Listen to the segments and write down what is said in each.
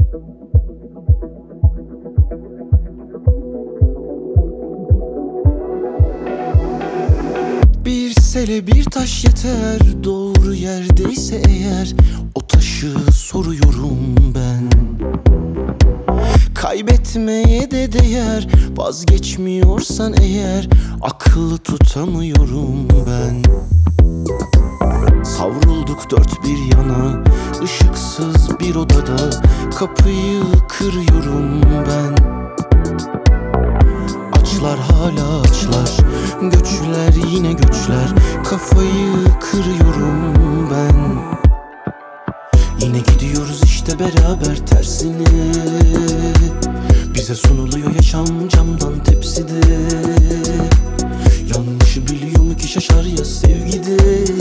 Bir sele bir taş yeter, doğru yerdeyse eğer o taşı soruyorum ben. Kaybetmeye de değer, vazgeçmiyorsan eğer akıllı tutamıyorum ben. Savrulduk dört bir yana, ışıksız bir odada kapıyı kırıyorum ben. Açlar hala açlar, göçler yine göçler, kafayı kırıyorum ben. Yine gidiyoruz işte beraber tersine, bize sunuluyor yaşam camdan tepside. Yanlışı biliyor mu ki şaşar ya sevgide,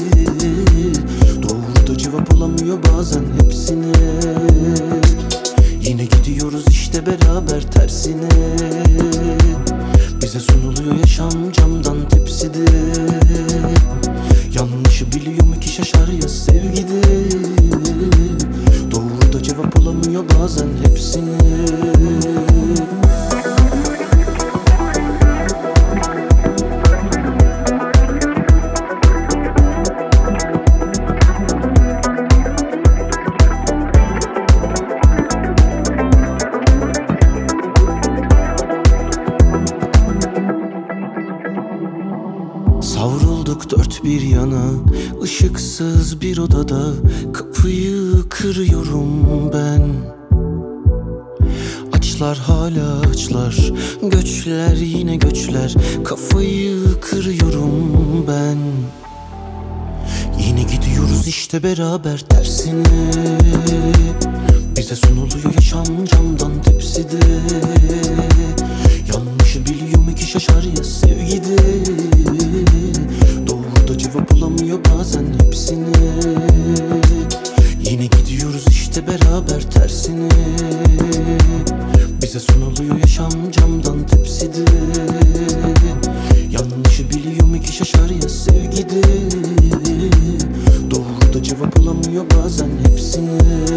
doğru da cevap olamıyor bazen hepsine. Yine gidiyoruz işte beraber tersine, bize sunuluyor yaşam camdan tepside. Yanlışı biliyor mu ki şaşar ya sevgide, doğru da cevap olamıyor bazen hepsine. Savrulduk dört bir yana, ışıksız bir odada kapıyı kırıyorum ben. Açlar hala açlar, göçler yine göçler, kafayı kırıyorum ben. Yine gidiyoruz işte beraber tersine, bize sunuluyor yaşam camdan tepside. Yanlışı biliyor mu ki şaşar ya sevgide, doğru da cevap olamıyor bazen hepsine. Yine gidiyoruz işte beraber tersine, bize sunuluyor yaşam camdan tepside. Yanlışı biliyor mu ki şaşar ya sevgide, doğru da cevap olamıyor bazen hepsine.